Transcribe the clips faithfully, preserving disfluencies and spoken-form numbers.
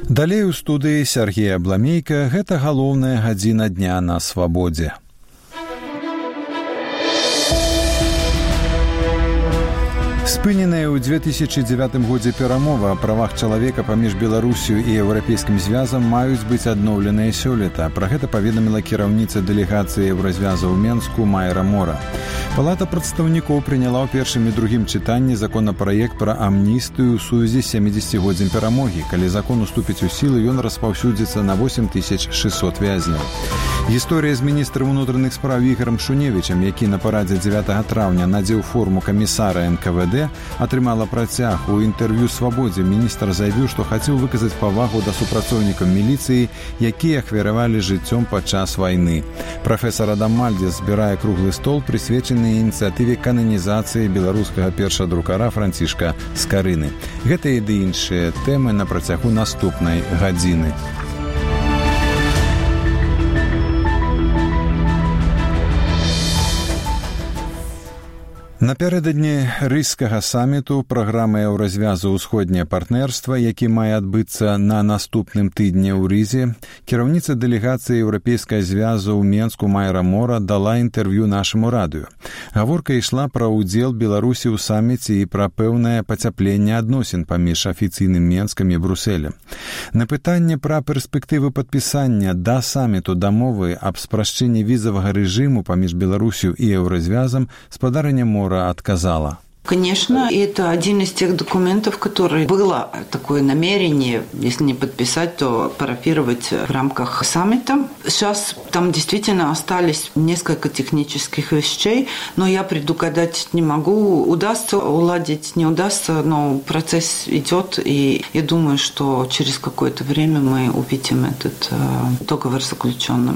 Далей у студыі Сергей Абламейка, гэта галоўная гадзіна дня на свабодзе. Спыненая ў две тысячы дзевятым годзе перамова о правах чалавека паміж Беларусю і Еўрапейскім звязам маюць быць адноўленыя сёлета. Пра гэта паведаміла кіраўніца дэлегацыі Еўразвяза ў Менску Майра Мора. Палата прадстаўнікоў прыняла ў першым і другім чытанні законапраект пра амністыю ў сувязі з сямідзесяцігоддзем перамогі. Калі закон уступіць у сілу, ён распаўсюдзіцца на восем тысяч шэсцьсот вязняў. Гісторыя з міністрам унутраных спраў Ігорам Шуневічам, які на парадзе дзевятага траўня надзеў форму камісара эн ка вэ дэ, атрымала працяг. У інтэрв'ю «Свабодзе» міністр заявіў, што хацеў выказаць павагу да супрацоўнікам міліцыі, якія ахвяравалі жыццём падчас вайны. Прафесар Адам Мальдзес збірае круглы стол, прысвечаны ініцыятыве кананізацыі беларускага першадрукара Францішка Скарыны. Гэта і ды іншыя тэмы на працягу наступнай гадзіны. Напярэдадні рыйскага саміту праграмы Еўразвязу «Усходняе партнерства», які мае адбыцца на наступным тыдні ў Рызе, кіраўніца дэлегацыі Еўрапейскага звязу ў Менску Майра Мора дала інтэрв'ю нашаму радыё. Гаворка ішла пра ўдзел Беларусі ў саміце і пра пэўнае пацяпленне адносін паміж афіцыйным Менскам і Брусэлем. На пытанне пра перспектывы падпісання да саміту дамовы аб спрашчэнні візавага рэжыму паміж Беларусю і Еўразвязам спадарня Мора отказала. Конечно, это один из тех документов, который было такое намерение, если не подписать, то парафировать в рамках саммита. Сейчас там действительно остались несколько технических вещей, но я предугадать не могу. Удастся уладить, не удастся, но процесс идет, и я думаю, что через какое-то время мы увидим этот э, договор заключенным.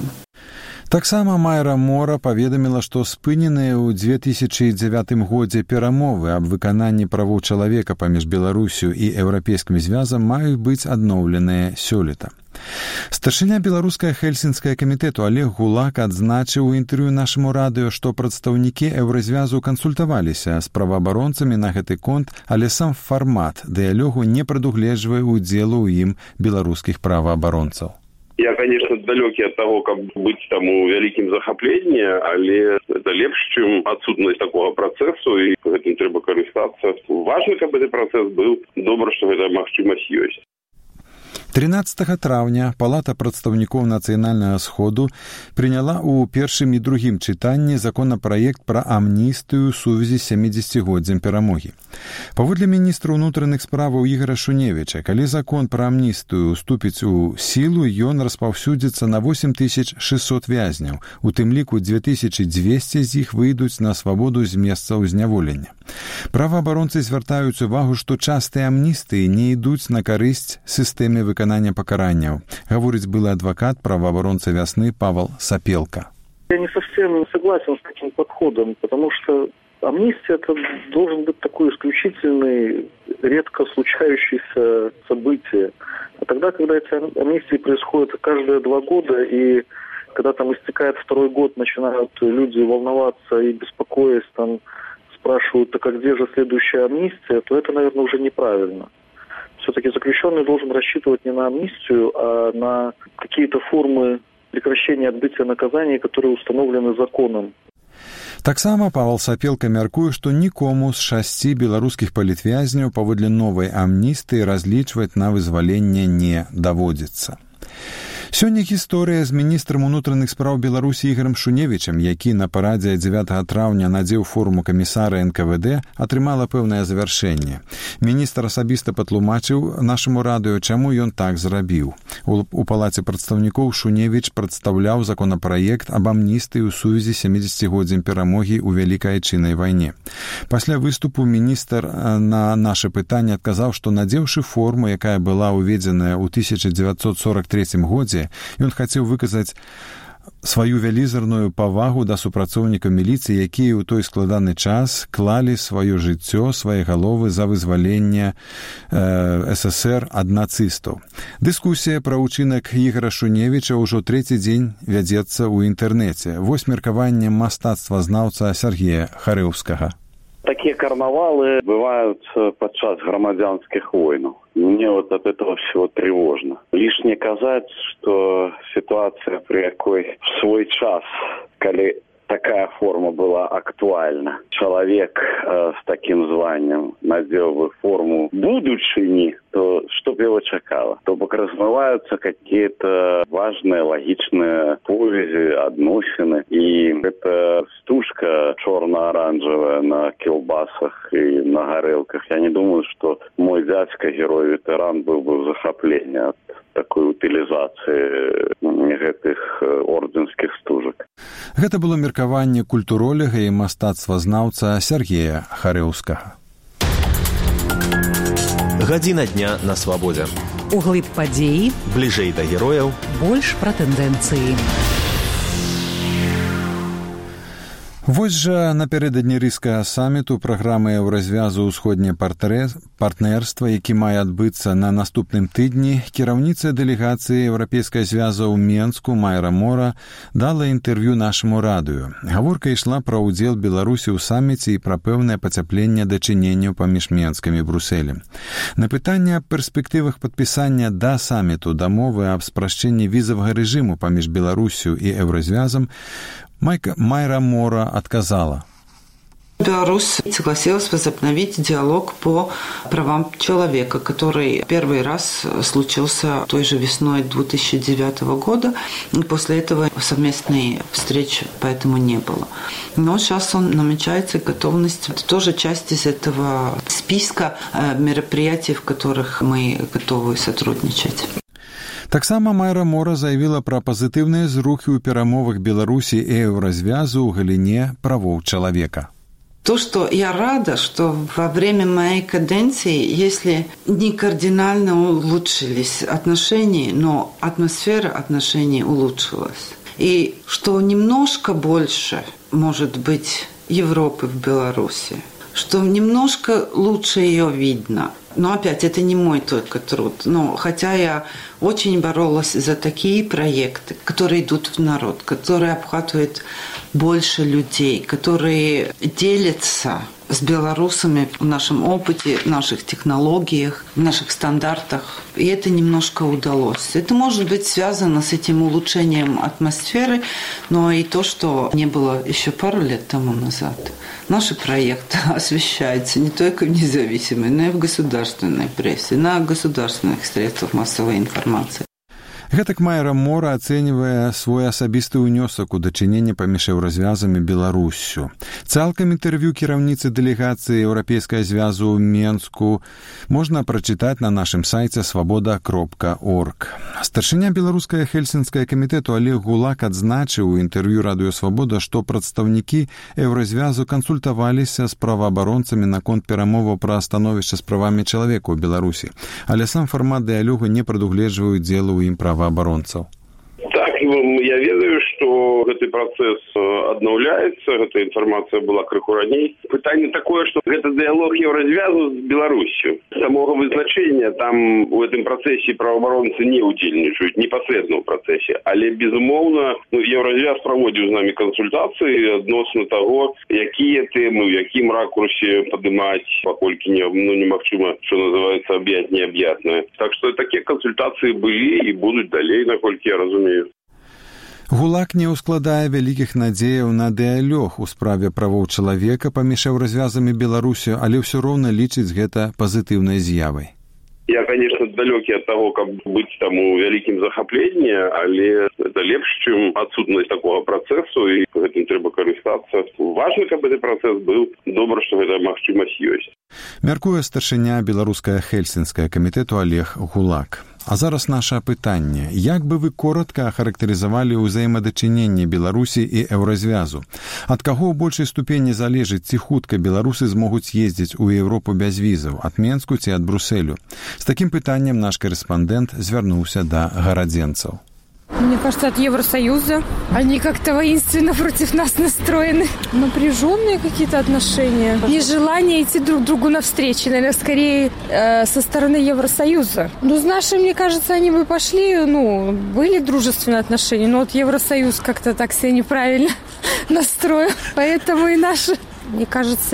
Таксама Майра Мора паведаміла, што спыненыя ў две тысячы дзевятым годзе перамовы аб выкананні правоў чалавека паміж Беларусю і Еўрапейскім звязам маюць быць адноўленыя сёлета. Старшыня беларускага хельсінскага камітэту Олег Гулак адзначыў у інтэрв'ю нашаму радыё, што прадстаўнікі Еўразвязу кансультаваліся з праваабаронцамі на гэты конт, але сам фармат дыялогу не прадугледжвае ўдзелу ў ім беларускіх праваабаронцаў. Я, конечно, далёкі ад таго, каб быць там у вялікім захапленні, але это лепш, чым адсутнасць такога працэсу, і гэтым трэба карыстацца. Важна, каб гэты працэс быў, добра, што гэта магчымасць ёсць. трынаццатага траўня Палата прадстаўнікоў Нацыянальнага сходу прыняла ў першым і другім чытанні законапраект пра амністыю ў сувязі з сямідзесяцігоддзем перамогі. Паводле міністра ўнутраных справаў Ігора Шуневіча, калі закон пра амністыю уступіць у сілу, ён распаўсюдзіцца на восем тысяч шэсцьсот вязняў, у тым ліку дзве тысячы дзвесце з іх выйдуць на свабоду з месцаў зняволення. Праваабаронцы звяртаюць увагу, што частыя амністыі не ідуць на карысць сістэме выканання пакаранняў, гаворыць былы адвакат праваабаронца «Вясны» Павел Сапелка. Я не совсем согласен с таким подходом, потому что амнистия – это должен быть такой исключительный, редко случающееся событие. А тогда, когда эти амнистии происходят каждые два года, и когда там истекает второй год, начинают люди волноваться и беспокоясь, там спрашивают, а как где же следующая амнистия, то это, наверное, уже неправильно. Все-таки заключенный должен рассчитывать не на амнистию, а на какие-то формы прекращения отбытия наказаний, которые установлены законом. Таксама Павел Сапелка мяркуе, што нікому з шасці беларускіх палітвязняў паводле новай амністыі разлічваць на вызваленне не даводзіцца. Сёння гісторыя з міністрам унутраных спраў Беларусі Ігорам Шуневічам, які на парадзе дзевятага траўня надзеў форму камісара эн ка вэ дэ, атрымала пэўнае завяршэнне. Міністр асабіста патлумачыў нашаму радыё, чаму ён так зрабіў. У, у палаце прадстаўнікоў Шуневіч прадстаўляў законапраект аб амністыі ў сувязі з сямідзесяцігоддзем перамогі ў Вялікай Айчыннай вайне. Пасля выступу міністр на наша пытанне адказаў, што надзеўшы форму, якая была ўведзеная ў тысяча дзевяцьсот сорак трэцім годзе, ён хацеў выказаць сваю вялізарную павагу да супрацоўнікаў міліцыі, якія ў той складаны час клалі сваё жыццё, свае галовы за вызваленне э, эс эс ер ад нацыстаў. Дыскусія пра ўчынак Ігора Шуневіча ўжо трэці дзень вядзецца ў інтэрнэце. Вось меркаванне мастацтвазнаўца Сергея Харэўскага. Такие карнавалы бывают подчас громадянских войн. Мне вот от этого всего тревожно. Лишне казать, что ситуация, при якой в свой час, коли такая форма была актуальна, человек э, с таким званием надел бы форму будущини, то что бы его чекало? То бок размываются какие-то важные, логичные поведи, односины. И эта стужка черно-оранжевая на килбасах и на горелках, я не думаю, что мой дядька, герой-ветеран, был бы в захоплении от такой утилизации гэтых орденских стужак. Гэта было меркаванне культуролога і мастацтвазнаўца Сергея Харэўскага. Гадзіна дня на свабодзе. Углыб падзеі, бліжэй да герояў, больш пра тэндэнцыі. Вось жа напярэдадні рыжскага саміту праграмы Еўразвязу ўсходняе партнерства, які мае адбыцца на наступным тыдні, кіраўніца дэлегацыі Еўрапейскага звяза ў Менску Майра Мора дала інтэрв'ю нашаму радыё. Гаворка ішла пра ўдзел Беларусі ў саміце і пра пэўнае пацяпленне дачыненняў паміж Менскам і Брусэлем. На пытанне аб перспектывах падпісання да саміту дамовы аб спрашчэнні візавага рэжыму паміж Беларусю і Еўразвязам Майра Мора отказала. Беларусь согласилась возобновить диалог по правам человека, который первый раз случился той же весной две тысячи девятого года. И после этого совместной встречи поэтому не было. Но сейчас он намечается, готовность. Это тоже часть из этого списка мероприятий, в которых мы готовы сотрудничать. Таксама Майра Мора заявіла пра пазітыўныя зрухі ў перамовах Беларусі і Еўразвязу ў галіне правоў чалавека. То, что я рада, что во время моей каденции, если не кардинально улучшились отношения, но атмосфера отношений улучшилась. И что немножко больше, может быть, Европы в Беларуси, что немножко лучше ее видно. Но опять, это не мой только труд. Но хотя я очень боролась за такие проекты, которые идут в народ, которые обхватывают больше людей, которые делятся с белорусами в нашем опыте, в наших технологиях, в наших стандартах. И это немножко удалось. Это может быть связано с этим улучшением атмосферы, но и то, что не было еще пару лет тому назад. Наши проекты освещаются не только в независимой, но и в государственной прессе, на государственных средствах массовой информации. Гэтак Майра Мора ацэньвае свой асабісты ўнёсак у дачыненне паміж Еўразвязам і Беларуссю. Цалкам інтэрв'ю кіраўніцы дэлегацыі Еўрапейскага звязу ў Менску можна прачытаць на нашым сайце свабода кропка орг. Старшыня беларускага хельсінскага камітэту Олег Гулак адзначыў у інтэрв'ю радыё Свабода, што прадстаўнікі Еўразвязу кансультаваліся з праваабаронцамі наконт перамоваў пра становішча з правамі чалавека ў Беларусі, але сам фармат дыялогу не прадугледжвае удзелу ў ім праваабаронцаў. Так, я ведаю, что этот процесс обновляется, эта информация была крыху раней. Пытание такое, что это диалог Евразвязу с Беларусью. Самого вызначения там в этом процессе правооборонцы не удельничают, непосредственно в процессе. Але, безумовно, ну, Евразвяз проводит с нами консультации относно того, какие темы, в яким ракурсе поднимать, покольки не, ну, немагчыма, что называется, объять необъятное. Так что такие консультации были и будут далее, наколькі я разумею. Гулак не ускладае вялікіх надзеяў на дыялог у справе правоў чалавека паміж Еўразвязам і Беларусю, але ўсё роўна лічыць гэта пазітыўнай з'явай. Я, конечно, далекий от того, как быть тому великим захоплением, але это лепше, чем отсутность такого процесса, и этим треба користаться. Важно, чтобы этот процесс был, добро, что эта магчимость есть. Мяркуе старшыня беларускага хельсінскага камітэту Олег Гулак. А зараз наше пытанне. Як бы вы коротка ахарактарызавалі ўзаемадачыненне Беларусі і Еўразвязу? Ад каго ў большай ступені залежыць, ці хутка беларусы змогуць ездзіць у Еўропу без візаў, ад Менску ці ад Брусэлю? З такім пытаннем наш корэспандэнт звярнуўся да гарадзенцаў. Мне кажется, от Евросоюза. Они как-то воинственно против нас настроены. Напряженные какие-то отношения. Нежелание идти друг другу навстречу. Наверное, скорее э, со стороны Евросоюза. Ну, с нашими, мне кажется, они бы пошли, ну, были дружественные отношения. Но вот Евросоюз как-то так себя неправильно настроил. Поэтому и наши, мне кажется, их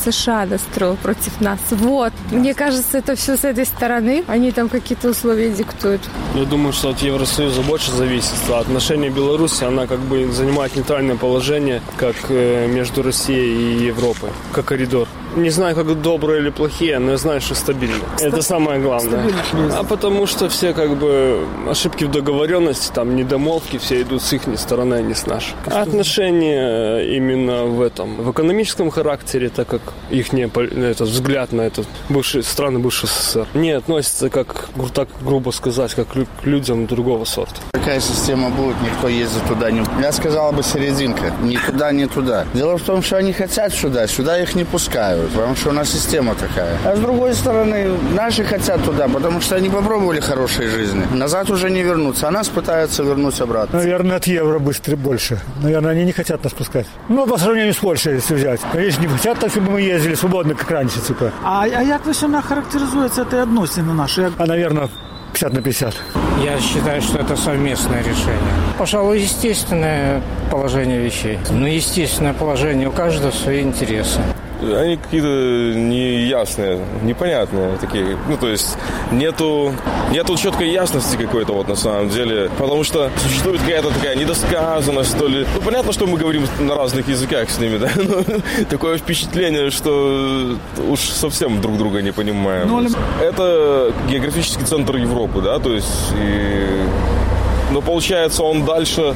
США настроил против нас. Вот. Мне кажется, это все с этой стороны. Они там какие-то условия диктуют. Я думаю, что от Евросоюза больше зависит. А отношения Беларуси, она как бы занимает нейтральное положение, как между Россией и Европой, как коридор. Не знаю, как добрые или плохие, но я знаю, что стабильно. Ст... Это самое главное. А потому что все как бы ошибки в договоренности, там недомолвки, все идут с их стороны, а не с нашей. А отношения именно в этом, в экономическом характере, так как их не, этот взгляд на этот бывший, страны бывшего СССР не относится, как так грубо сказать, как к людям другого сорта. Какая система будет, никто ездит туда не... Я сказал бы серединка, ни туда, ни туда. Дело в том, что они хотят сюда, сюда их не пускают. Потому что у нас система такая. А с другой стороны, наши хотят туда, потому что они попробовали хорошей жизни. Назад уже не вернуться, а нас пытаются вернуть обратно. Наверное, от евро быстрее больше. Наверное, они не хотят нас пускать. Ну, по сравнению с Польшей, если взять. Конечно, не хотят так, чтобы мы ездили свободно, как раньше, типа. А, а як ви сьогодні характеризується ці відносини наші? А, наверное, пятьдесят на пятьдесят. Я считаю, что это совместное решение. Пожалуй, естественное положение вещей. Но естественное положение, у каждого свои интересы. Они какие-то неясные, непонятные такие. Ну, то есть нету, нету четкой ясности какой-то вот на самом деле. Потому что существует какая-то такая недосказанность, что ли. Ну, понятно, что мы говорим на разных языках с ними, да. Но такое впечатление, что уж совсем друг друга не понимаем. Но... Это географический центр Европы, да, то есть... И... Но получается он дальше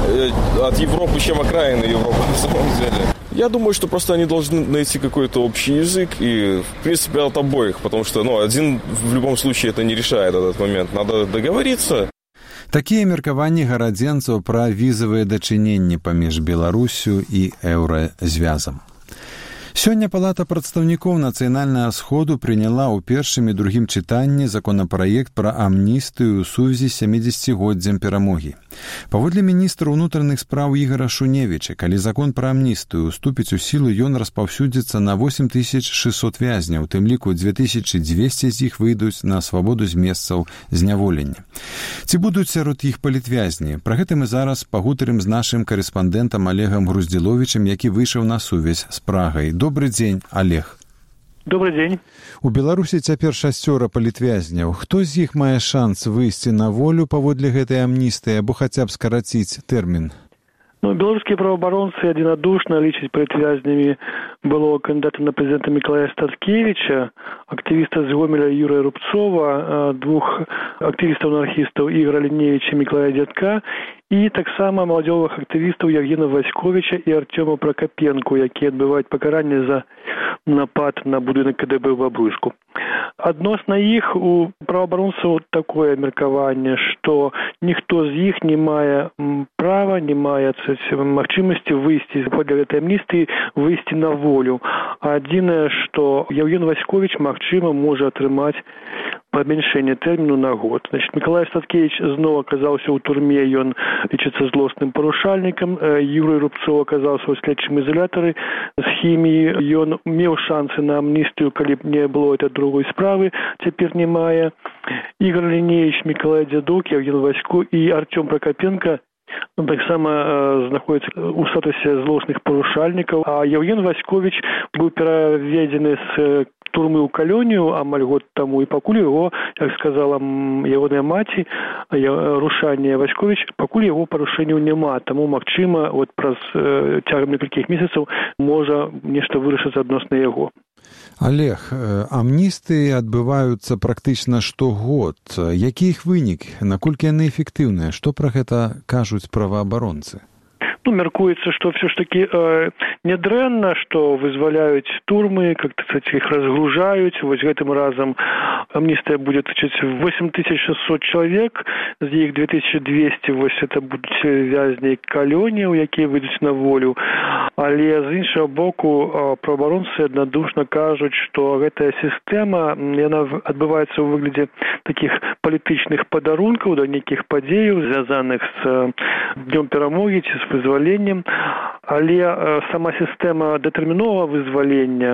от Европы, чем окраины Европы на самом деле. Я думаю, что просто они должны найти какой-то общий язык и, в принципе, от обоих, потому что, ну, один в любом случае это не решает этот момент. Надо договориться. Такія меркаванні гарадзенцаў пра візавыя дачыненні паміж Беларусю і Еўразвязам. Сёння Палата прадстаўнікоў Нацыянальнага сходу прыняла ў першым і другім чытанні законапраект пра амністыю ў сувязі з сямідзесяцігоддзям перамогі. Паводле міністра ўнутраных спраў Ігара Шуневіча, калі закон пра амністыю уступіць у сілу, ён распаўсюдзіцца на восемь тысяч шэсцьсот вязняў, у тым ліку дзве тысячы дзвесце з іх выйдуць на свабоду з месцаў зняволення. Ці будуць сярод іх палітвязні? Пра гэта мы зараз пагутарым з нашым карэспандэнтам Олегам Груздзіловічам, які выйшаў на сувязь з Прагай. Добрый дзень, Олег. Добрый дзень. У Беларусі цяпер шасцёра палітвязняў. Хто з іх мае шанс выйсці на волю паводле гэтай амністыі або хаця б скараціць тэрмін? Ну, белорусские правооборонцы единодушно лічаць палітвязнямі былого кандидата на президента Миколая Статкевича, активиста з Гомеля Юрия Рубцова, двух активистов-анархистов Игоря Линевича и Миколая Дядка, и таксама маладзёвых актывістаў Евгена Васьковича и Артема Прокопенко, якія адбываюць пакаранне за напад на будынак КДБ ў Бабруйску. Адносна іх у праваабаронцаў такое меркаванне, што ніхто з іх не мае права, не мае магчымасці выйсці паводле гэтай амністыі, выйсці на волю. Адзінае, што Евген Васькович, магчыма, можа атрымаць памяншэнне тэрміну на год. Значит, Миколай Статкевич зноў аказаўся ў турме, ён лічыцца злосным парушальнікам. Юрий Рубцов аказаўся ў следчым изолятары з хіміі. Ён меў шансы на амністыю, калі б не было этой другой справы, цяпер не мае. Игорь Линевич, Миколай Дядок, Евген Васько і Артем Прокопенко таксама э, знаходзіцца ў статусе злосных парушальнікаў. А Евген Васькович быў пераведзены з турмы ў калонію амаль год таму, і пакуль яго, як сказала ягоная маці, Рушанне Васькович, пакуль яго парушэнняў няма. Таму, магчыма, вот праз э, цягам некалькіх месяцаў можа нешта вырашыцца адносна яго. Олег, амністыі адбываюцца практычна штогод. Які іх вынік? Наколькі яны эфектыўныя? Што пра гэта кажуць праваабаронцы? Ну, мяркуецца, што все ж таки э, нядрэнна, што вызваляюць турмы, как-то, кстати, их разгружаюць. Вось гэтым разам амністыя будзе тычыць восемь тысяч шестьсот чалавек, з іх две тысячи двести вось это будуць вязні калоніяў, якія выйдуць на волю. Але з іншага боку э, праваабаронцы аднадушна кажуць, што гэтая сістэма, яна адбываецца ў выглядзе такіх палітычных падарункаў да нейкіх падзеяў, звязаных з э, днём перамогі ці з вызваленнем, але э, сама сістэма датэрміновага вызвалення,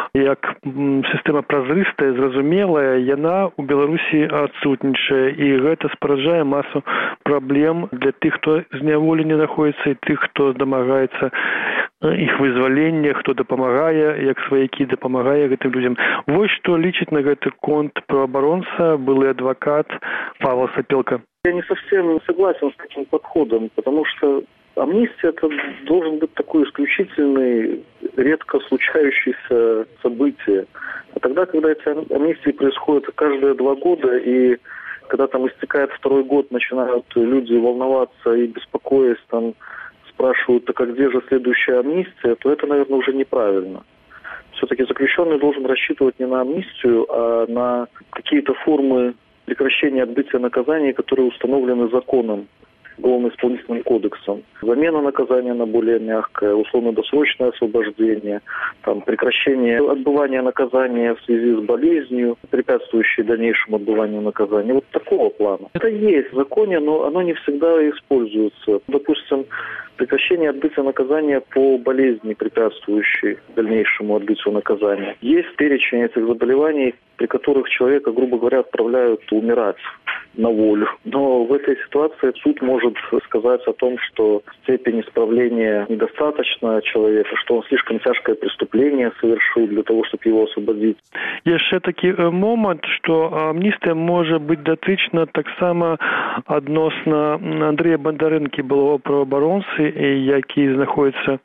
як м, сістэма празрыстая, зразумелая, яна ў Беларусі адсутнічае, і гэта спараджае масу праблем для тых, хто зняволены знаходзіцца, і тых, хто дамагаецца іх вызвалення, хто дапамагае, як сваякі дапамагае гэтым людзям. Вось што лічыць на гэты конт праваабаронца былы адвокат Павел Сапелка. Я не совсем согласен с таким подходом, потому что амнистия это должен быть такой исключительный, редко случающееся событие. А тогда, когда эти амнистии происходят каждые два года, и когда там истекает второй год, начинают люди волноваться и беспокоясь, там спрашивают, так а где же следующая амнистия, то это, наверное, уже неправильно. Все-таки заключенный должен рассчитывать не на амнистию, а на какие-то формы прекращения отбытия наказания, которые установлены законом, Уголовно-исполнительным кодексом. Замена наказания на более мягкое, условно-досрочное освобождение, там, прекращение отбывания наказания в связи с болезнью, препятствующей дальнейшему отбыванию наказания. Вот такого плана. Это есть в законе, но оно не всегда используется. Допустим, прекращение отбытия наказания по болезни, препятствующей дальнейшему отбытию наказания. Есть перечень этих заболеваний, при которых человека, грубо говоря, отправляют умирать на волю. Но в этой ситуации суд может сказать о том, что степень исправления недостаточна человека, что он слишком тяжкое преступление совершил для того, чтобы его освободить. Яшчэ такі момант, што амністыя можа быць датычна таксама адносна Андрэя Бандарэнкі, былога праваабаронцы, які знаходіцца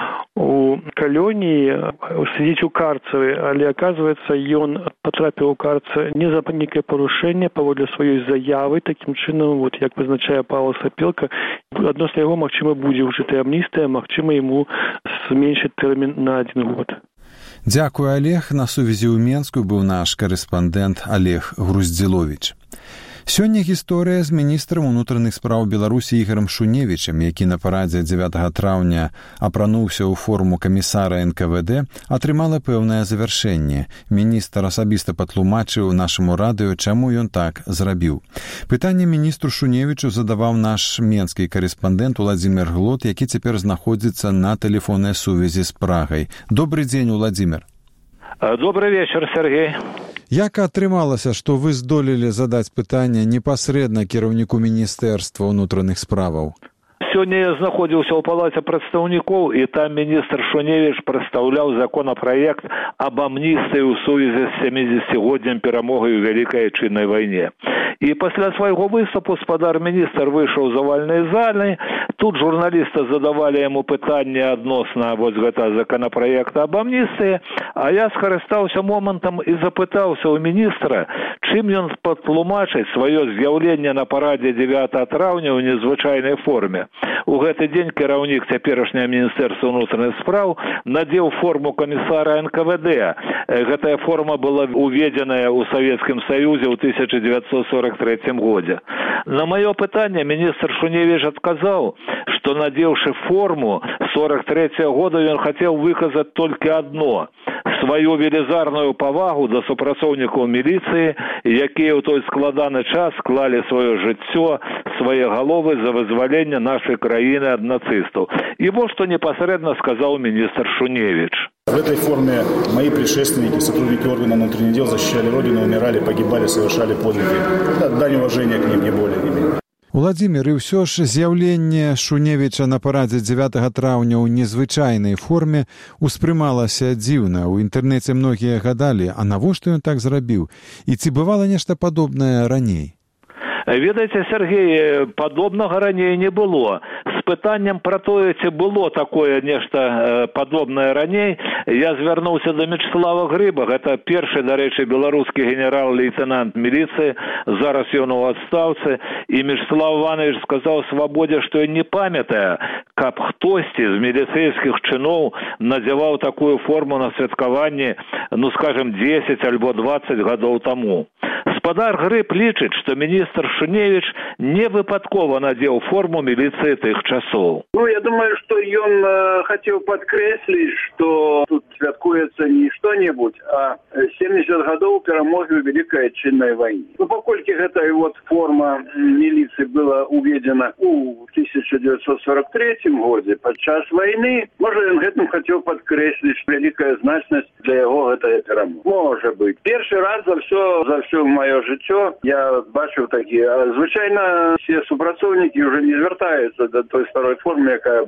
у калоніі, сидзіць у карцеры, але оказывается, ён потрапіў у карцер не за нейкае парушэнне паводле сваёй заявы. Такім чынам, вот як вызначае Павел Сапелка, адносна яго, магчыма, будзе ўжытая амністыя, магчыма, яму зменшыць тэрмін на адзін год. Дзякую, Олег. На сувязі ў Менску быў наш корэспандэнт Олег Груздзіловіч. Сёння гісторыя з міністрам унутраных спраў Беларусі Ігорам Шуневічам, які на парадзе дзевятага траўня апрануўся ў форму камісара эн ка вэ дэ, атрымала пэўнае завяршэнне. Міністр асабіста патлумачыў нашаму радыё, чаму ён так зрабіў. Пытанне міністру Шуневічу задаваў наш менскі корэспандэнт Уладзімир Глот, які цяпер знаходзіцца на тэлефоннай сувязі з Прагай. Добрый дзень, Уладзімир. Добрый вечер, Сергей. Як атрымалася, што вы здолелі задаць пытанне непасрэдна кіраўніку міністэрства ўнутраных справаў? Сёння я знаходзіўся ў палаце прадстаўнікоў, і там міністр Шуневіч прадстаўляў законапраект аб амністыі ў сувязі з сямідзесяцігоддзям перамогі ў Вялікай Айчыннай вайне. І пасля свайго выступу спадар-міністр выйшаў з авальнай залы. Тут журналісты задавалі яму пытанне адносна вось гэта законапраекта аб амністыі, а я скарыстаўся момантам і запытаўся ў міністра, чым ён патлумачыць сваё з'яўленне на парадзе дзевятага траўня ў незвычайнай форме. У гэты дзень кіраўнік цяперашняга міністэрства ўнутраных спраў надзеў форму камісара эн ка вэ дэ. Гэтая форма была уведзеная ў Савецкім Саюзе ў тысяча дзевяцьсот сорок трэцім годзе. На маё пытанне міністр Шуневіч адказаў, што надзеўшы форму сорок трэцяга года ён хацеў выказаць толькі адно – сваю велізарную павагу да супрацоўнікаў міліцыі, якія ў той складаны час склалі сваё жыццё, свае галовы за вызваленне нашай краіны ад нацыстаў. І вот што непасрэдна сказаў міністр Шуневіч. В этой форме мои предшественники, сотрудники органов внутренних дел защищали Родину, умирали, погибали, совершали подвиги. Это дань уважения к ним, не более, не менее. Уладзімир, і ўсё ж з'яўленне Шуневіча на парадзе дзевятага траўня ў незвычайнай форме успрымалася дзіўна. У інтэрнэце многія гадалі, а навошта ён так зрабіў? І ці бывала нешта падобнае раней? Ведаеце, Сергей, падобнага раней не было. З пытаннем пра тое, ці было такое нешта падобнае раней, я звярнуўся да Мячеслава Грыба. Гэта першы, дарэчы, беларускі генерал-лейтенант міліцыі, зараз ён у адстаўцы, і Мячеслав Иванович сказаў Свабодзе, што ён не памятае, каб хтосьці з міліцэйскіх чыноў надзяваў такую форму на святкаванні, ну, скажем, дзесяць альбо дваццаць гадоў таму. Спадар Грыб лічыць, што міністр Шуневіч не выпадкова надзеў форму міліцыі тых часоў. Ну, я думаю, што ён э, хацеў падкрэсліць, што тут святкуецца не што-небудзь, а семьдесят гадоў перамогі ў Вялікай Айчыннай вайне. Ну, паколькі гэтая вот форма міліцыі была уведзена ў тысяча дзевяцьсот сорок трэцім годзе падчас вайны, можа, ён гэтым хацеў падкрэсліць вялікая значнасць для яго гэтая перамога. Можа быць. Першы раз за ўсё, за ўсё маё жыццё я бачыў такі. Звычайна все супрацоўнікі ўжо не звяртаюцца да той старой формы, якая была.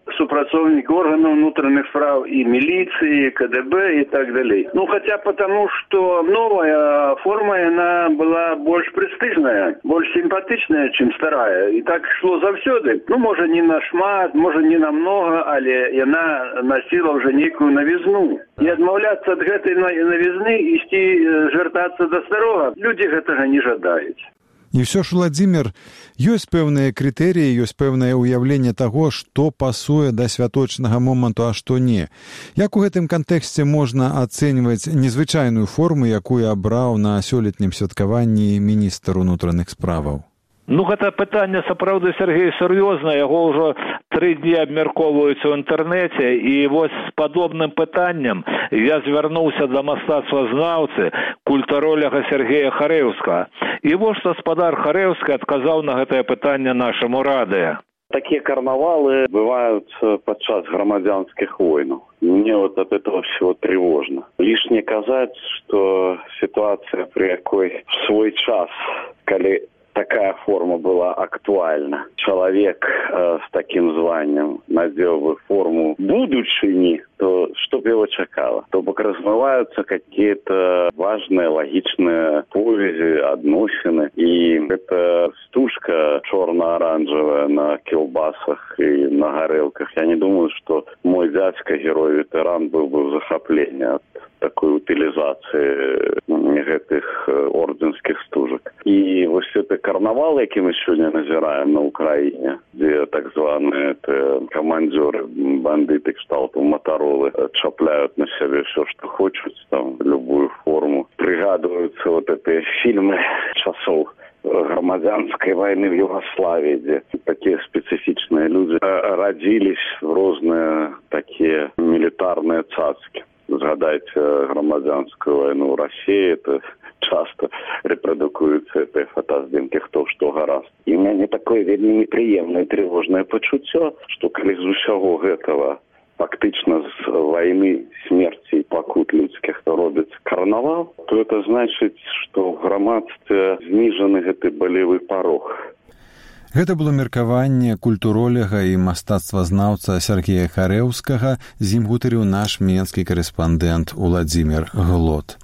супрацоўнікі органаў внутренних справ и милиции, КДБ и так далее. Ну, хотя потому, что новая форма, она была больше престижная, больше симпатичная, чем старая. И так шло завсёды. Ну, может, не на шмат, может, не на много, але она носила уже некую новизну. И отмовляться от этой новизны, идти жертаться до старого, люди этого не жадают. І ўсё ж, Владзімір, ёсць пэўныя крытэрыі, ёсць пэўнае ўяўленне таго, што пасуе да святочнага моманту, а што не. Як у гэтым кантэксце можна ацэньваць незвычайную форму, якую абраў на сёлетнім святкаванні міністр унутраных справаў? Ну, гэта пытанне сапраўды, Сергей, сур'ёзнае, яго ўжо тры дні абмяркоўваюцца ў інтэрнэце, і вось з падобным пытаннем я звярнуўся да мастацтвазнаўцы, культуроляга Сергея Харэўскага. І вось што спадар Харэўскі адказаў на гэтае пытанне нашаму радыё. Такие карнавалы бывают подчас громадянских войн. Мне вот от этого всего тревожно. Лишнее казать, что ситуация, при якой в свой час, коли такая форма была актуальна, человек э, с таким званием надел бы форму будущей, то что бы его чекало? То бок размываются какие-то важные, логичные поведи, относины. И эта стужка черно-оранжевая на килбасах и на горелках, я не думаю, что мой дядька, герой-ветеран, был бы в захоплении от такой утилизации этих орденских стужек. И вот это карнавал, який мы сегодня назираем на Украине, где так званые командиры, бандиты, кшталту Моторолы, чапляют на себе все, что хочут, там, любую форму. Пригадываются вот эти фильмы часов громадянской войны в Югославии, где такие специфичные люди родились в разные такие милитарные цацки. Згадайте громадянскую войну в России, это часто репродукуються этой фотоздимки «Хто што гаразд». І ў мяне такое вельмі непрыемнае тревожное пачуццё, што калі з усяго гэтага фактычна з войны, смерці і пакут людскіх робіць карнавал, то это значыць, што ў грамадстве зніжаны гэты балевы парог. Гэта было меркаванне культуроляга і мастацтвазнаўца Сергея Харэўскага, з ім гутарыў наш менскі карэспандэнт Уладзімір Глот.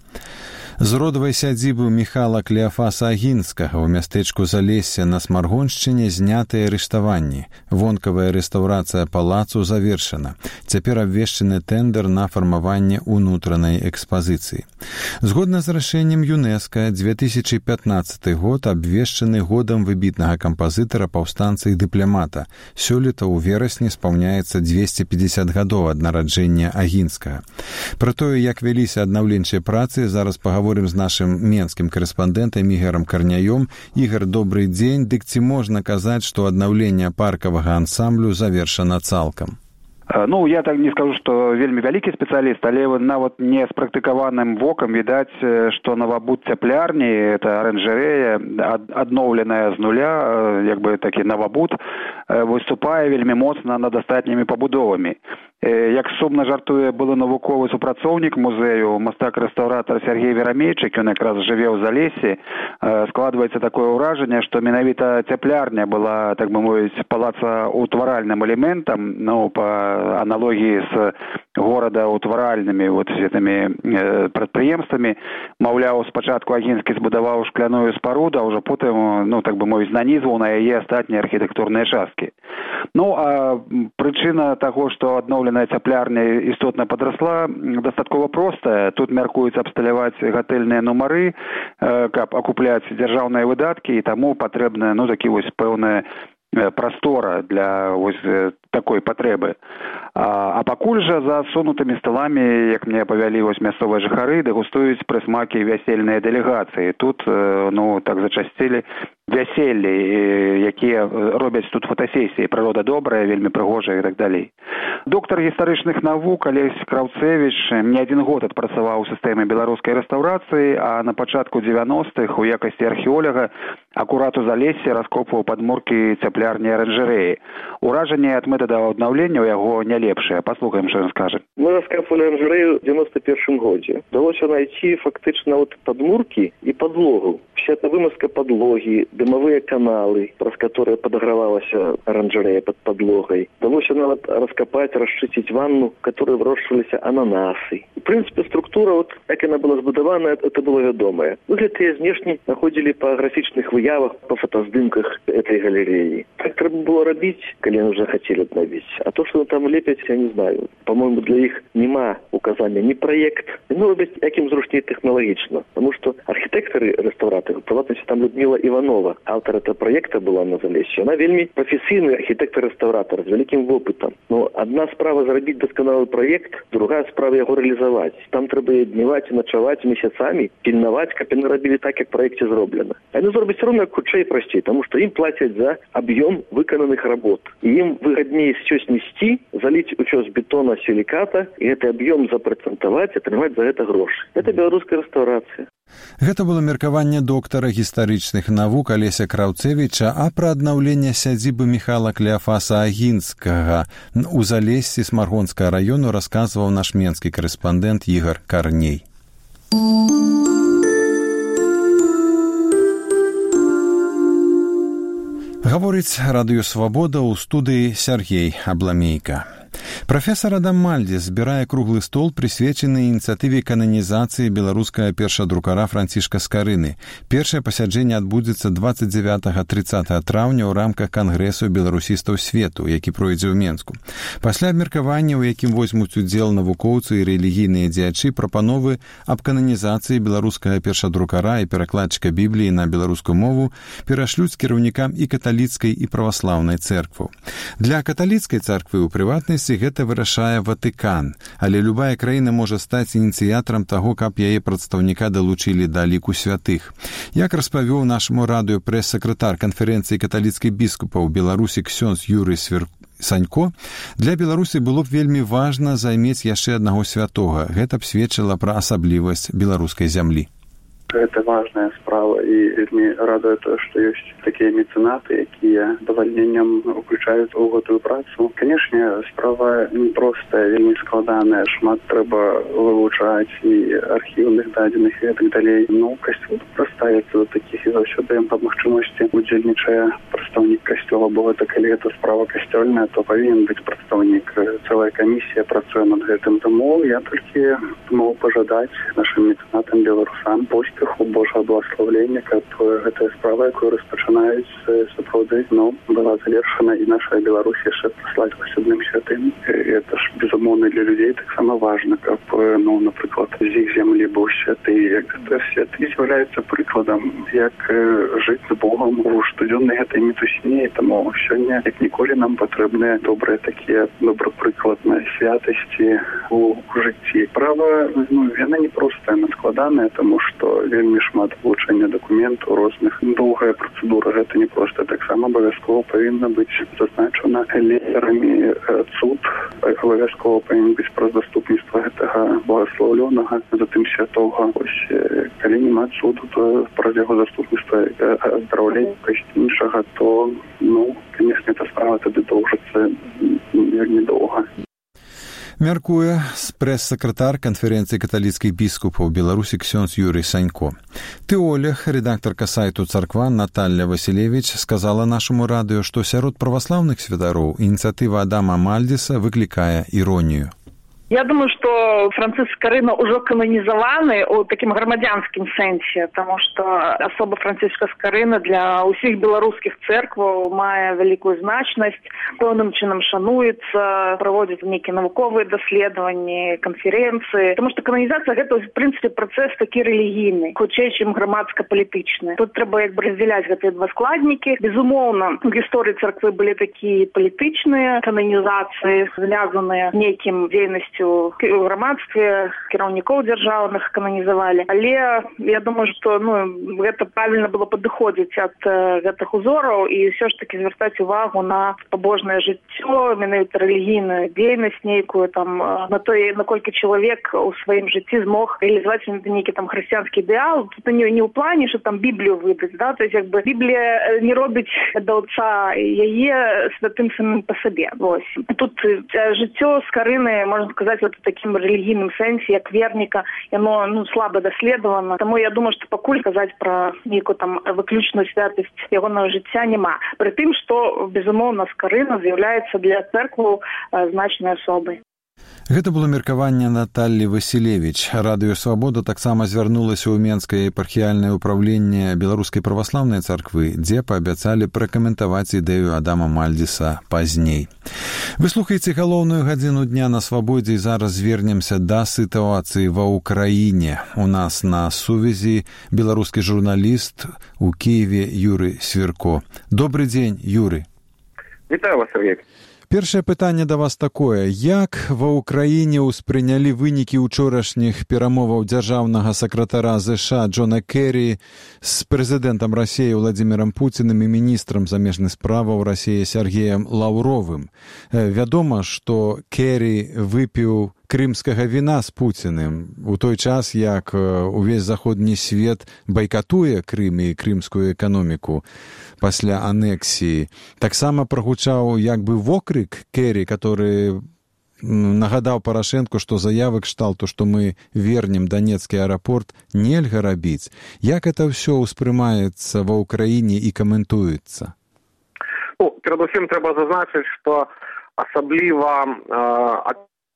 З родавай сядзібы Міхала Клеафаса Агінскага ў мястэчку Залессе на Смаргоншчыне знятыя арыштаванні. Вонкавая рэстаўрацыя палацу завершана. Цяпер абвешчаны тэндэр на фармаванне ўнутранай экспазіцыі. Згодна з рашэннем ЮНЕСКО, две тысячи пятнадцатый год абвешчаны годам выбітнага кампазітара, паўстанца і дыпламата. Сёлета ў верасні спаўняецца двести пятьдесят гадоў ад нараджэння Агінскага. Пра тое, як вяліся аднаўленчыя працы, зараз паговорым з нашым менскім карэспандэнтам Ігорам Карняём. Ігор, добрый дзень. Дык ці можна казаць, што аднаўленне паркавага ансамблю завершана цалкам? Ну, я так не скажу, что вельмі вялікі спецыяліст, але нават не з практыкаваным вокам відаць, што новабуд цяплярні, это аранжарэя, адноўленая з нуля, як бы такі новабуд, выступае вельмі моцна над астатнімі пабудовамі. Як сумна жартуе былы навуковы супрацоўнік музею, мастак-рэстаўратар Сергей Верамейчык, ён якраз жыве ў Залесі, складваецца такое ўражанне, што менавіта цяплярня была, так бы мовіць, палацаўтваральным элементам, ну, па аналогіі з горада-ўтваральнымі вот гэтымі прадпрыемствамі. Маўляў, спачатку Агінскі збудаваў шкляную спаруду, а ўжо потым, ну, так бы мовіць, нанізваў на яе астатнія архітэктурныя часткі. Ну, а прычына таго, што адноўленая цяплярня істотна падрасла, дастаткова простая. Тут мяркуюць абсталяваць гатэльныя нумары, каб акупляць дзяржаўныя выдаткі, і таму патрэбна, ну, такі вось пэўная прастора для вось такой патрэбы. А, а пакуль жа за сунутымі сталамі, як мне павялі вось мясцовыя жыхары, дэгустуюць прысмакі вясельныя дэлегацыі. Тут, ну, так зачасцілі вяселлі, якія робяць тут фотасесіі. Прырода добрая, вельмі прыгожая і так далей. Доктар гістарычных навук Алесь Краўцевіч не адзін год адпрацаваў у сістэме беларускай рэстаўрацыі, а на пачатку дзевяностых у якасці археолага акурат у Залессе раскопваў падмуркі цяплярні аранжарэі. Уражанне ад выглядаў аднаўленне ў яго не лепшае. Паслухаем, што ён скажа. Мы раскапывали оранжерею в девяносто первом году. Удалось найти фактично вот подмурки и подлогу. Вся эта вымазка подлоги, дымовые каналы, праз которые подогревалась оранжерея под подлогой. Удалось вот раскопать, расчистить ванну, в которой выращивались ананасы. В принципе, структура, вот как она была сбудована, это было ведомое. Выгляд ее внешне находили по графичных выявах, по фотоздымках этой галереи. Как треба было робить, когда они уже хотели обновить. А то, что там лепят, я не знаю. По-моему, для их нема указания, ни проект. Ну, робить яким зручнее технологично. Потому что архитекторы, реставраторы, в приватности там Людмила Иванова, автор этого проекта была на Залесье. Она вельми профессийный архитектор-реставратор с великим опытом. Но одна справа заробить досконалый проект, другая справа его реализовать. Там треба дневать и ночевать месяцами, пильновать, как они робили так, как в проекте зроблено. Они зробить все равно худшее и простее, потому что им платят за объем выполненных работ. И им выгоднее все снести, залить учет бетона, силиката, и этот объем запроцентовать, атрымаць за это гроши. Это белорусская реставрация. Гэта было меркаванне доктара гістарычных навук Алеся Краўцевіча, а пра аднаўленне сядзібы Міхала Клеафаса Агінскага у Залессі Смаргонскага раёну расказваў наш менскі корэспандэнт Ігор Карней. Гаворыць Радыё Свабода ў студыі Сергей Абламейка. Прафесор Адам Мальдзіс збірае круглы стол, прысвечаны ініцыятыве кананізацыі беларускага першадрукара Францішка Скарыны. Першае пасяджэнне адбудзецца двадцать девятого тридцатого траўня ў рамках кангрэсу беларусістаў свету, які пройдзе ў Менску. Пасля абмеркавання, у якім возьмуць удзел навукоўцы і рэлігійныя дзеячы, прапановы аб кананізацыі беларускага першадрукара і перакладчыка Бібліі на беларускую мову перашлюць кіраўнікам і каталіцкай і праваслаўнай цэркваў. Для каталіцкай царквы ў прыватнасці гэта вырашае Ватыкан, але любая краіна можа стаць ініцыятарам таго, каб яе прадстаўніка далучылі да ліку святых. Як распавёў нашаму радыё прэс-сакратар канферэнцыі каталіцкіх біскупаў Беларусі ксёндз Юрый Санько, для Беларусі было б вельмі важна займець яшчэ аднаго святога. Гэта б сведчыла пра асаблівасць беларускай зямлі. Это важная справа, и вельмі радуе то, что есть такие меценаты, якія давальненнем уключаюцца ў гэтую працу. Канешне, справа непростая, вельмі складаная, шмат трэба вывучаць і архіўных дадзеных і так далей. Ну, касцёл прастаецца до такіх, і заўсёды ім па магчымасці удзельнічае прадстаўнік касцёла, бо гэта калі гэта справа касцёльная, то павінен быць прадстаўнік. Цэлая камісія працуе над гэтым. Таму я толькі могу пажадаць нашим меценатам беларусам поспеху, Божьего благословения, каб гэтая справа, якую распачынаюць сапраўды, ну, была завершана, і наша Беларусь яшчэ праславілася адным святым. Это ж, безумоўна, для людзей таксама важна, каб, ну, напрыклад, з іх зямлі быў святы. Гэта святы з'яўляецца прыкладам, як жыць з Богом у штодзённай гэтай мітусні. Таму сёння, як ніколі, нам патрэбныя добрыя такія добрапрыкладныя святасці у жыцці. Права, ну, яна не простая, яна складаная, таму што вельмі шмат вылучэння дакументаў розных. Доўгая працэдура, гэта не проста. Таксама абавязкова павінна быць зазначана літарамі цуд. Абавязкова павінен быць праз даступніцтва гэтага благословлёнага, затым святога. Ось, калі няма цуду, то праз яго заступніцтва аздараўлення іншага, то, ну, конечно, эта справа тады доўжыцца вельмі доўга. Мяркуе прэс-сакратар канферэнцыі каталіцкіх біскупаў Беларусі ксёндз Юрый Санько. Тэолог, рэдактарка сайту «Царква» Наталья Василевич сказала нашаму радыё, што сярод праваслаўных святароў ініцыятыва Адама Мальдзіса выклікае іронію. Я думаю, что Франциск Скарына уже канонизованы у таким громадянским сенсе, потому что особо Францишка Скарына для усіх белорусских церкваў мае великую значность, пэўным чынам шануецца, проводят некие навуковые даследаванні, конференции, потому что канонизация это, в принципе, процесс такі рэлігійны, хутчэй, чым грамадска-палітычны. Тут трэба як бы разделять гэтыя два складники. Безумоўно, в истории церквы были такие политичные канонизации, связанные с неким деятельностью у грамадстве, кіраўнікоў дзяржаўных кананізавалі. Але я думаю, што ну, гэта правільна было падыходзіць ад гэтых узораў і ўсё ж такі звяртаць увагу на пабожнае жыццё, менавіта рэлігійную дзейнасць нейкую, там, на той, наколькі чалавек у сваім жыцці змог реалізаваць нейкі там хрысціянскі ідэал. Тут не, не ў плане, што там Біблію выдаць, да? То есть, як бы, Біблія не робіць даўца яе святым самым па сабе. Вось. Тут жыццё Скарыны, можна сказаць, вот у такім рэлігійным сэнсе, як верніка, яно ну, слаба даследавана. Таму я думаю, што пакуль казаць пра нейкую там выключную святасць ягонага жыцця няма. Пры тым, што, безумоўна, Скарына з'яўляецца для цэркву значнай асобай. Гэта было меркаванне Наталлі Васілевіч. Радыё «Свабода» таксама звярнулася ў Менскае епархіяльнае ўпраўленне Беларускай праваслаўнай царквы, дзе паабяцалі пракаментаваць ідэю Адама Мальдзіса пазней. Вы слухаеце галоўную гадзіну дня на «Свабодзе» і зараз звернемся да сітуацыі ва ўкраіне. У нас на сувязі беларускі журналіст у Кіеве Юрый Свірко. Добрый дзень, Юрый. Вітаю вас, Сергей. Першае пытанне да вас такое. Як ва ўкраіне ўспрынялі вынікі ўчорашніх перамоваў дзяржаўнага сакратара ЗША Джона Керрі з прэзідэнтам Расіі Владзімірам Пуціным і міністрам замежных справаў Расіі Сергеем Лаўровым? Вядома, што Керрі выпіў крымскага віна з Пуціным у той час, як увесь заходні свет байкатуе Крым і крымскую эканоміку пасля анексіі. Таксама прагучаў як бы вокрык Керрі, который нагадаў Парашэнку, што заявы кшталту, што мы вернем Донецкі аэрапорт, нельга рабіць. Як это ўсё ўспрымаецца ва ўкраіне і каментуецца? Ну, перадусім трэба зазначыць, што асабліва э,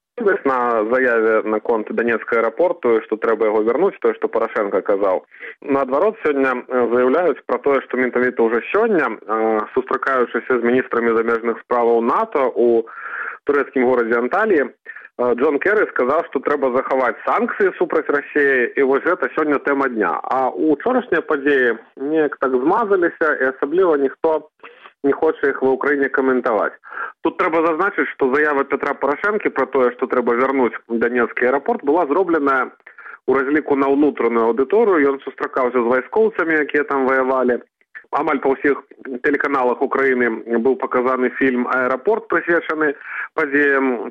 на заяве наконт Донецкага аэрапорту, што трэба яго вярнуць, тое, што Парашенко казаў. Наадварот, сёння заяўляюць пра тое, што менавіта ўжо сёння, сустракаючыся з міністрамі замежных справаў НАТО у турэцкім горадзе Анталіі, Джон Керрі сказаў, што трэба захаваць санкцыі супраць Расіі, і вось гэта сёння тэма дня. А учорашнія падзеі неяк так змазаліся, і асабліва ніхто не хоча іх ва ўкраіне каментаваць. Тут трэба зазначыць, што заява Петра Парашэнкі пра тое, што трэба вярнуць Донецкі аэрапорт, была зробленая ў разліку на ўнутраную аўдыторыю. Ён сустракаўся з вайскоўцамі, якія там ваявалі. Амаль па ўсіх тэлеканалах Украіны быў паказаны фільм «Аэрапорт», прысвечаны падзеям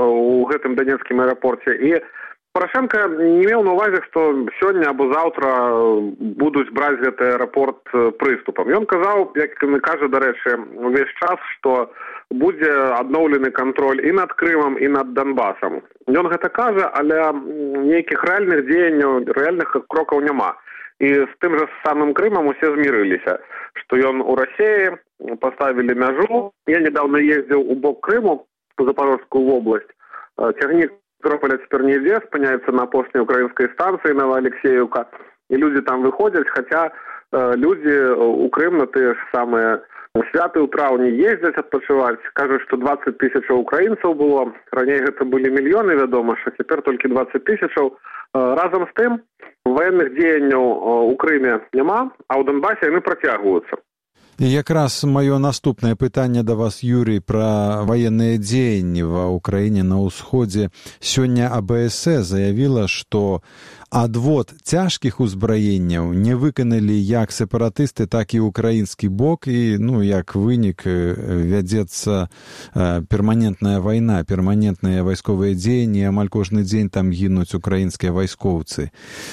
у гэтым Донецкім аэрапорце. І Парашенко не меў на ўвазе, што сёння або заўтра будуць браць гэты аэрапорт прыступам. Ён казаў, як і кажа, дарэчы, увесь час, што будзе адноўлены кантроль і над Крымам, і над Донбасам. Ён гэта кажа, але нейкіх рэальных дзеянняў, рэальных крокаў няма. І з тым жа самым Крымам усе змірыліся, што ён у Расіі паставілі мяжу. Я недавно ездзіў у бок Крыму, у Запорожскую вобласць. Цягнік Трополя цяпер не ідзе, спыняецца на апошняй украінскай станцыі Новоалексеевка, і людзі там выходзяць, хаця э, людзі у Крым на тыя ж самыя святы ў траўні ездзяць адпачываць. Кажуць, што дваццаць тысячаў украінцаў было, раней гэта былі мільёны, вядома, што цяпер толькі дваццаць тысячаў. Э, разам з тым, военных дзеянняў у Крыме няма, а ў Донбасе яны працягваюцца. І якраз маё наступнае пытанне да вас, Юрий, пра ваенныя дзеянні ва ўкраіне на ўсходзе. Сёння А Б С заявіла, што адвод цяжкіх узбраенняў не выканалі як сепаратысты, так і ўкраінскі бок, і, ну, як вынік вядзецца перманентная вайна, перманентныя вайсковыя дзеянні, амаль кожны дзень там гінуць украінскія вайскоўцы.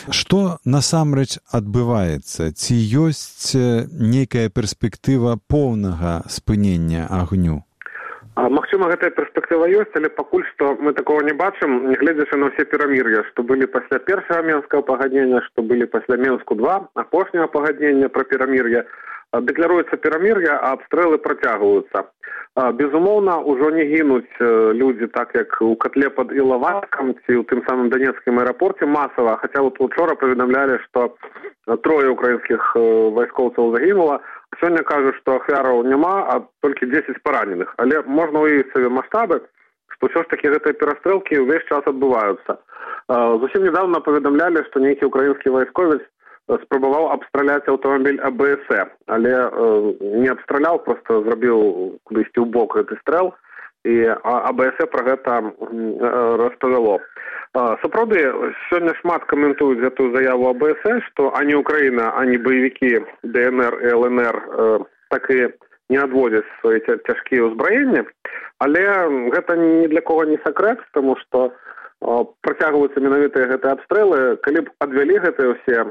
Што насамрэч адбываецца? Ці ёсць нейкая перспектыва поўнага спынення агню? Магчыма, гэтая перспектыва ёсць, але пакуль што мы такого не бачым, нягледзячы на ўсе перамір'я, што былі пасля першага Менскага пагаднення, што былі пасля Менску два, апошняга пагаднення пра перамір'я. Дэкляруецца перамір'я, а абстрэлы працягваюцца. Безумоўна, ужо не гінуць людзі так, як у котле пад Іловайскам ці ў тым самым Донецкім аэрапорце масава, хаця вот учора паведамлялі, што трое украінскіх вайскоўцаў загінула. Сёння кажуць, што ахвяраў няма, а толькі дзесяць параненых. Але можна ўявіць сабе маштабы, што ўсё ж такі гэтыя перастрэлкі ўвесь час адбываюцца. Зусім недавно паведамлялі, што нейкі украінскі вайсковец спрабаваў абстраляць аўтамабіль А Б С, але не абстраляў, проста зрабіў кудысьці ў бок гэты стрэл, і АБС пра гэта распавяло. Сапраўды, сёння шмат каментуюць гэтую заяву АБС, што ані Украіна, ані баевікі ДНР і ЛНР так і не адводзяць свае цяжкія ўзбраенні, але гэта ні для кого не сакрэт, таму што працягваюцца менавіта гэтыя абстрэлы. Калі б адвялі гэтыя ўсе,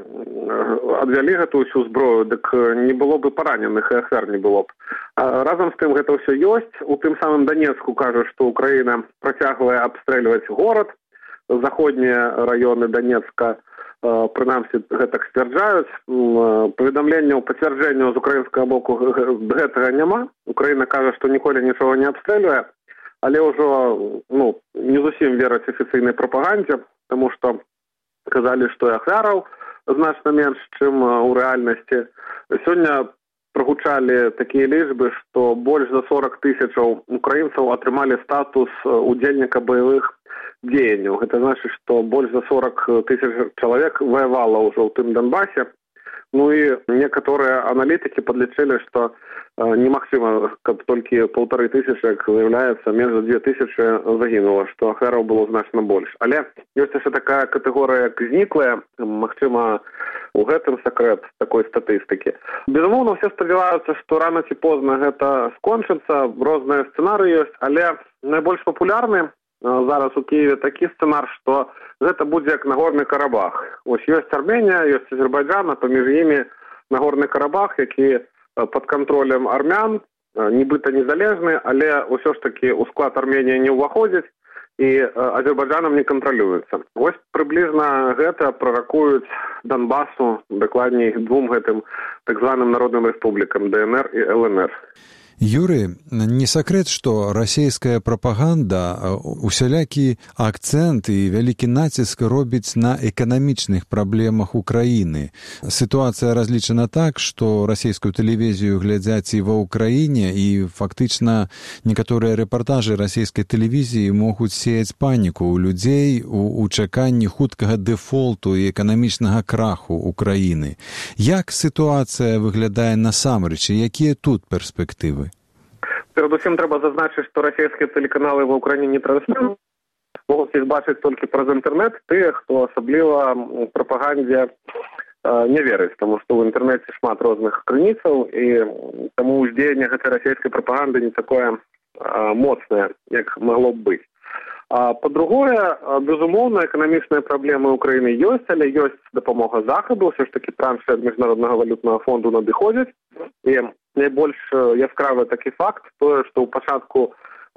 адвялі гэтую ўсю зброю, дык не было бы параненых і ахвяр не было б. Разам з тым гэта ўсё ёсць. У тым самым Данецку кажуць, што Украіна працягвае абстрэльваць горад. Заходнія раёны Данецка, прынамсі, гэтак сцвярджаюць. Паведамленняў, пацвярджэнняў з украінскага боку гэтага няма. Украіна кажа, што ніколі нічога не абстрэльвае. Але ўжо ну, не зусім вераць афіцыйнай прапагандзе, таму што казалі, што і ахвяраў значна менш, чым у рэальнасці. Сёння прагучалі такія лічбы, што больш за сорок тысячаў украінцаў атрымалі статус удзельніка баявых дзеянняў. Гэта значыць, што больш за сорок тысяч чалавек ваявала ўжо ў тым Донбасе. Ну і некаторыя аналітыкі падлічылі, што немагчыма, каб толькі полторы тысячы, як выяўляецца, менш за две тысячы загінула, што ахвяраў было значна больш. Але ёсць яшчэ такая катэгорыя, як зніклая, магчыма, у гэтым сакрэт такой статыстыкі. Безумоўна, ўсе спадзяваюцца, што рана ці позна гэта скончыцца, розныя сцэнарыі ёсць, але найбольш папулярны зараз у Киеве такі сцэнар, што гэта будзе як Нагорны Карабах. Вось ёсць Арменія, ёсць Азербайджан, а паміж імі Нагорны Карабах, які пад кантролем армян, нібыта незалежны, але ўсё ж такі ў склад Арменіі не ўваходзіць і Азербайджанам не кантралюецца. Вось прыблізна гэта праракуюць Донбасу, дакладней двум гэтым так званым народным рэспублікам ДНР і ЛНР. Юрий, не секрет, што расійская прапаганда усялякі акцэнт і вялікі націск робіць на эканамічных праблемах Украіны. Сітуацыя разлічана так, што расійскую тэлевізію глядзяць і ва Ўкраіне, і фактычна некаторыя рэпартажы расійскай тэлевізіі могуць сеяць паніку ў людзей у, у чаканні хуткага дэфолту і эканамічнага краху Украіны. Як сітуацыя выглядае насамрэч і якія тут перспектывы? Перадусім трэба зазначыць, што расійскія тэлеканалы ва ўкраіне не транслююць. Могуць іх бачыць толькі праз інтэрнэт тыя, хто асабліва прапагандзе не верыць, таму што ў інтэрнэце шмат розных крыніцаў, і таму ўздзеянне гэтай расійскай прапаганды не такое моцнае, як магло б быць. Па-другое, безумоўна, эканамічныя праблемы ўкраіны ёсць, але ёсць дапамога Захаду, ўсё ж такі траншы ад міжнароднага валютнага фонду надыходзяць. І найбольш яскравы такі факт, тое, што ў пачатку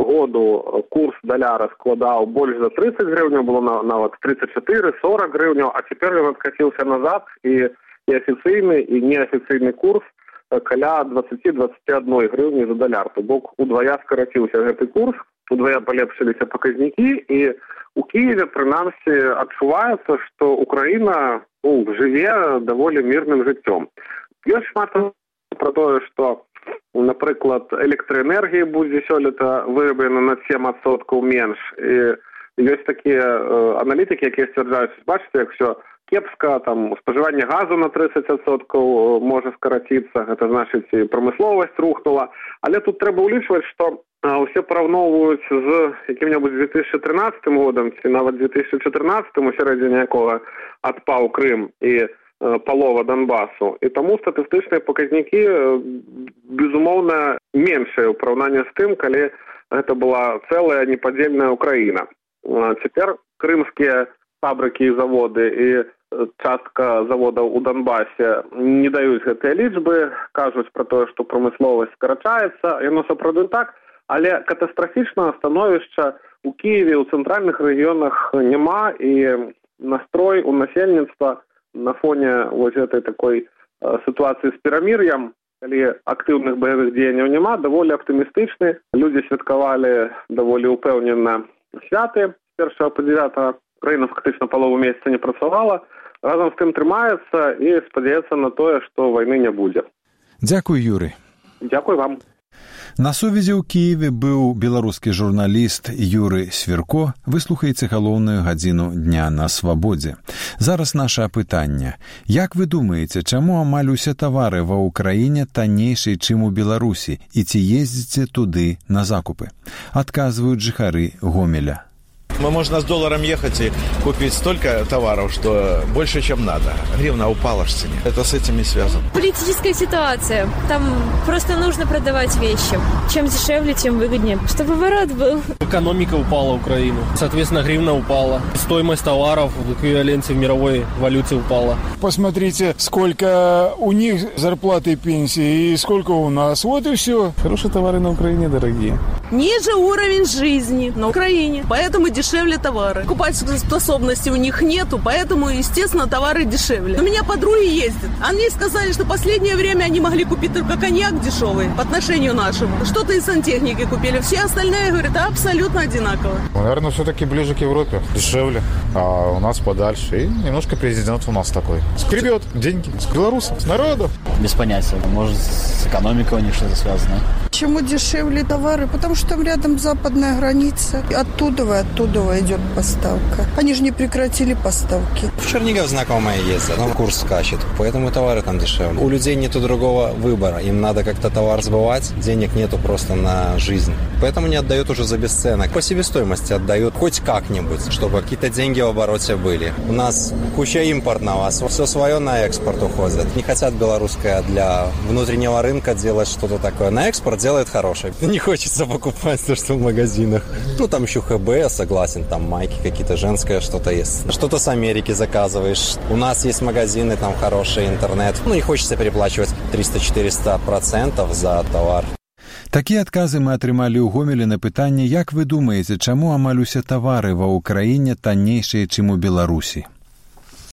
году курс даляра складаў больш за тридцать гривняў, было нават тридцать четыре сорок гривняў, а цяпер ён адкаціўся назад, і і афіцыйны, і неафіцыйны курс каля двадцать двадцать одна гривні за даляр. То бок удвая скараціўся гэты курс, удвая палепшыліся паказнікі, і у Киеве, прынамсі, адчуваецца, што Украіна ну, жыве даволі мірным жыццём. Ёсць шмат пра тое, што, напрыклад, электраэнергіі будзе сёлета выраблена на сем адсоткаў менш. І ёсць такія э, аналітыкі, якія сцвярджаюць, бачыце, як ўсё кепска, там, спажыванне газу на тридцать адсоткаў можа скараціцца, гэта значыць, і прамысловасць рухнула. Але тут трэба ўлічваць, што усе параўноўваюць з якім-небудзь две тысячи тринадцатым годам ці нават две тысячи чатырнаццатым, у сярэдзіне якога адпаў Крым і палова Донбасу. І таму статыстычныя паказнікі, безумоўна, меншыя ў параўнанні з тым, калі гэта была цэлая непадзельная Украіна. Цяпер крымскія фабрыкі і заводы і частка заводаў у Донбасе не даюць гэтыя лічбы, кажуць пра тое, што прамысловасць скарачаецца, яно сапраўды так, але катастрафічнага становішча у Киеве, у цэнтральных рэгіёнах няма, і настрой у насельніцтва на фоне вось гэтай такой э, сітуацыі з перамір'ем, калі актыўных баявых дзеянняў няма, даволі аптымістычны. Людзі святкавалі даволі ўпэўнена святы з першага па дзевятае. Украіна фактычна палову месяца не працавала. Разам з тым трымаецца і спадзяецца на тое, што вайны не будзе. Дзякуй, Юрый. Дзякуй вам. На сувязі ў Кіеве быў беларускі журналіст Юры Сверко. Выслухаеце галоўную гадзіну дня на свабодзе. Зараз наше апытанне. Як вы думаеце, чаму амаль усе тавары ва ўкраіне таннейшыя, чым у Беларусі, і ці ездзіце туды на закупы? Адказваюць жыхары Гомеля. Мы можно с долларом ехать и купить столько товаров, что больше, чем надо. Гривна упала в цене. Это с этим и связано. Политическая ситуация. Там просто нужно продавать вещи. Чем дешевле, тем выгоднее. Чтобы ворот был. Экономика упала Украины. Соответственно, гривна упала. Стоимость товаров в эквиваленте в мировой валюте упала. Посмотрите, сколько у них зарплаты и пенсии и сколько у нас. Вот и все. Хорошие товары на Украине дорогие. Ниже уровень жизни на Украине. Поэтому дешевле товары. Покупательской способности у них нету, поэтому, естественно, товары дешевле. У меня подруги ездят. Они сказали, что в последнее время они могли купить только коньяк дешевый по отношению нашему. Что-то из сантехники купили. Все остальные, говорят, абсолютно одинаково. Наверное, все-таки ближе к Европе. Дешевле. А у нас подальше. И немножко президент у нас такой. Скребет деньги с белорусов, с народа. Без понятия. Может, с экономикой у них что-то связано. Почему дешевле товары? Потому что там рядом западная граница. Оттуда и оттуда идет поставка. Они же не прекратили поставки. В Чернигов знакомые ездят, но курс скачет. Поэтому товары там дешевле. У людей нету другого выбора. Им надо как-то товар сбывать. Денег нету просто на жизнь. Поэтому не отдают уже за бесценок. По себестоимости отдают хоть как-нибудь, чтобы какие-то деньги в обороте были. У нас куча импортного. Все свое на экспорт уходит. Не хотят белорусское для внутреннего рынка делать что-то такое. На экспорт делает хорошее. Не хочется покупать то, что в магазинах. Ну, там еще ХБ, согласен, там майки какие-то, женское что-то есть. Что-то с Америки заказываешь. У нас есть магазины, там хороший интернет. Ну, не хочется переплачивать триста-четыреста процентов за товар. Такія адказы мы атрымалі ў Гомелі на пытанне, як вы думаеце, чаму амаль усе тавары ва ўкраіне таннейшыя, чым у Беларусі?